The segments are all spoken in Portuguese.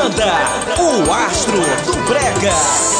Banda, o astro do brega.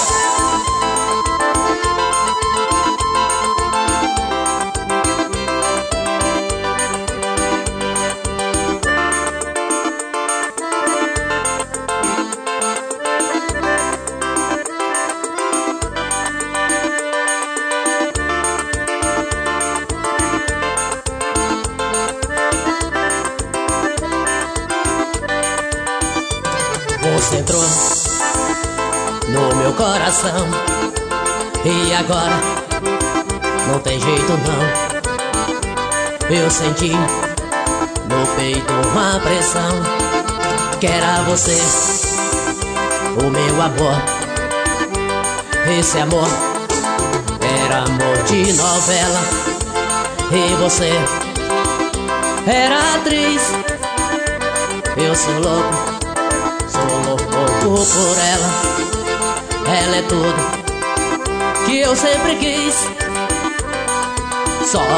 Você entrou no meu coração e agora não tem jeito não. Eu senti no peito uma pressão, que era você, o meu amor. Esse amor era amor de novela e você era atriz. Eu sou louco por ela é tudo que eu sempre quis. Só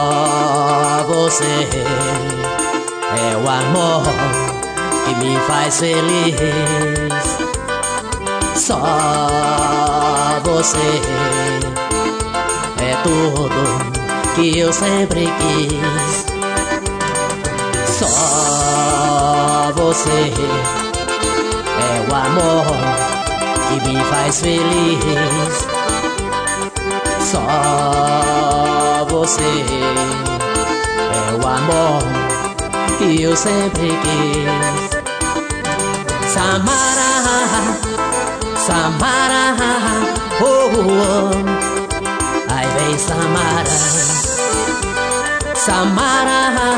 você é o amor que me faz feliz. Só você é tudo que eu sempre quis. Só você é o amor que me faz feliz. Só você é o amor que eu sempre quis. Samara, Samara, oh, oh. Aí vem Samara, Samara,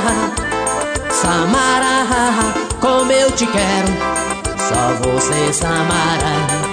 Samara, como eu te quero. Só você, Samara.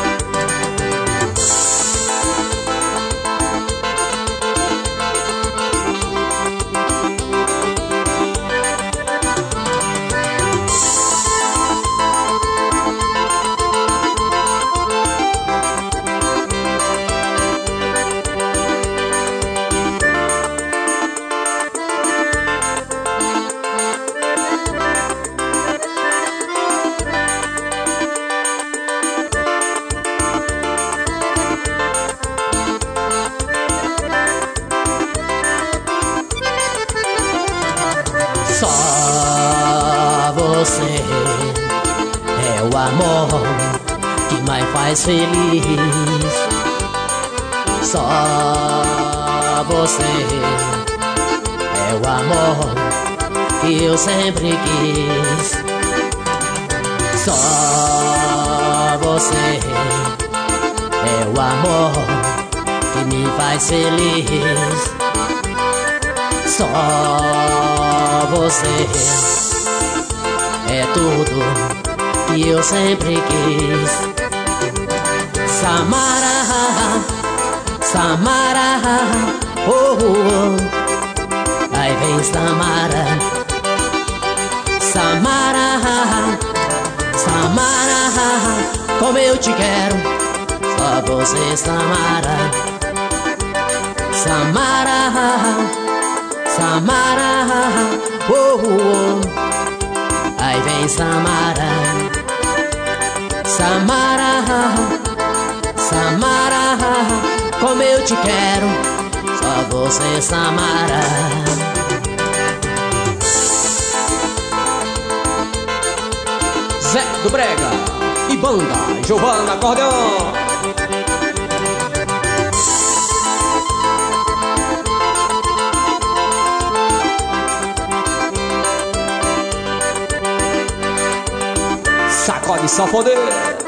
Só você é o amor que mais faz feliz. Só você é o amor que eu sempre quis. Só você é o amor que me faz feliz. Só você é tudo que eu sempre quis. Samara, Samara, oh, oh. Aí vem Samara, Samara, Samara, como eu te quero. Só você, Samara, Samara, Samara, oh, oh. Aí vem Samara, Samara, Samara, como eu te quero. Só você, Samara. Zé do Brega e Banda, Giovana Acordeon. Sacode sanfoneiro.